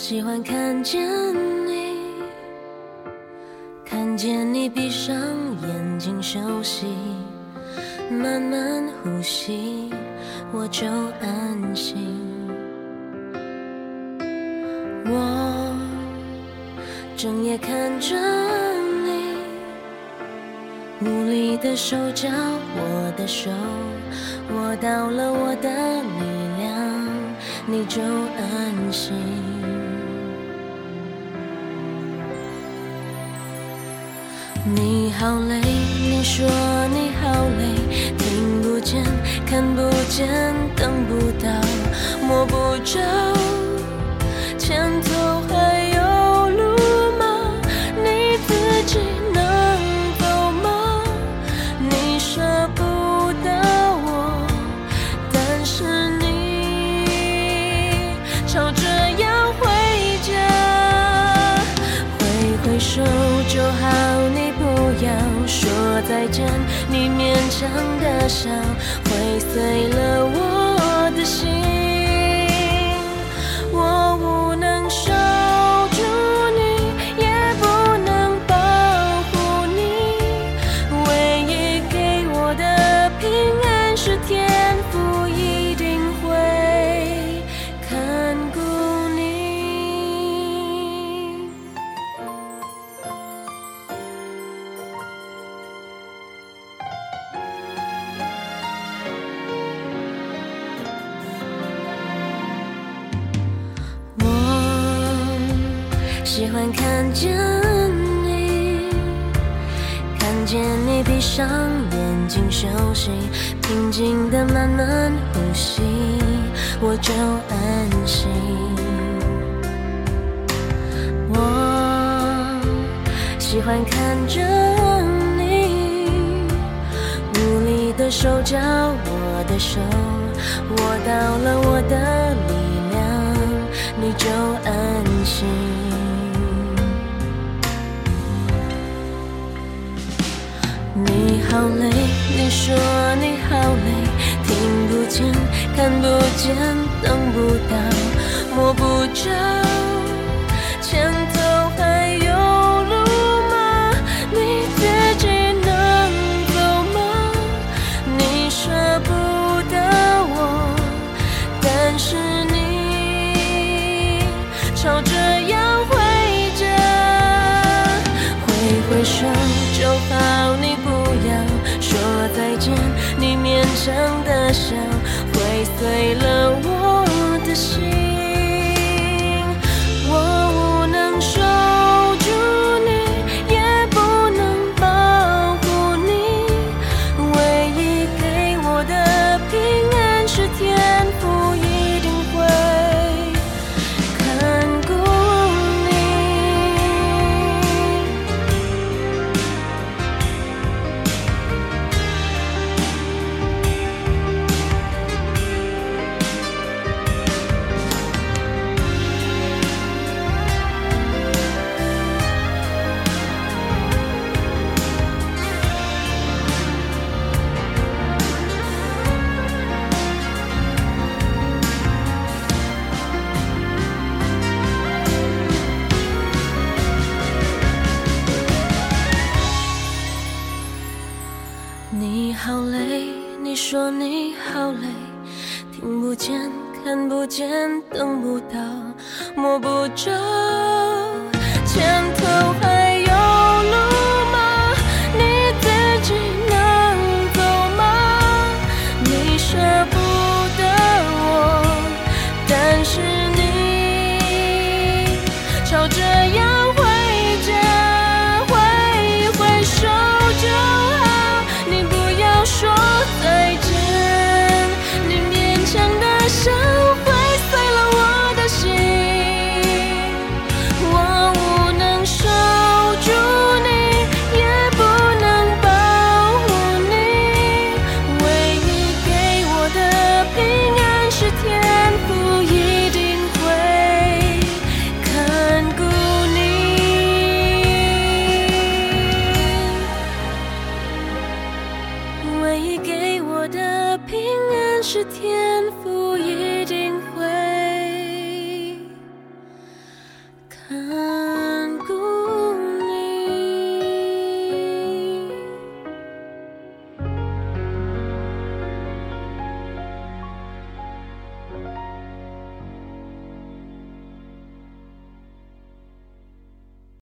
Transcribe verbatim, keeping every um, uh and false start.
喜欢看见你，看见你闭上眼睛休息，慢慢呼吸，我就安心。我整夜看着你，无力的手交我的手，握到了我的力量，你就安心。你好累，你说你好累，听不见，看不见，等不到，摸不着，前头还有路吗？你自己能走吗？你舍不得我，但是你吵着要回家，挥挥手就好，你不要说再见，你勉强的笑，挥碎了我的心。我无能守住你，也不能保护你，唯一给我的平安是天父一定会看顾你。喜欢看见你，看见你闭上眼睛休息，平静的慢慢呼吸，我就安心。我喜欢看着你，无力的手交我的手，握到了我的力量，你就安心。你好累，你说你好累，听不见，看不见，等不到，摸不着，前头还有路吗？你自己能走吗？你舍不得我，但是你吵着要回家，挥挥手就好，你不要说再见，你勉强的笑，挥碎了我的心。我无能守住你，也不能保护你，唯一给我的平安是天父一定会看顾你。你好累，你说你好累，听不见，看不见，等不到，摸不着，前头还有路吗？你自己能走吗？你舍不得我，但是你吵着要回家，挥挥手就好，你不要说再见，你勉强的笑，挥碎了我的心。我无能守住你，也不能保护你，唯一给我的平安是天父一定会看顾你，唯一给我的平安是天父一定会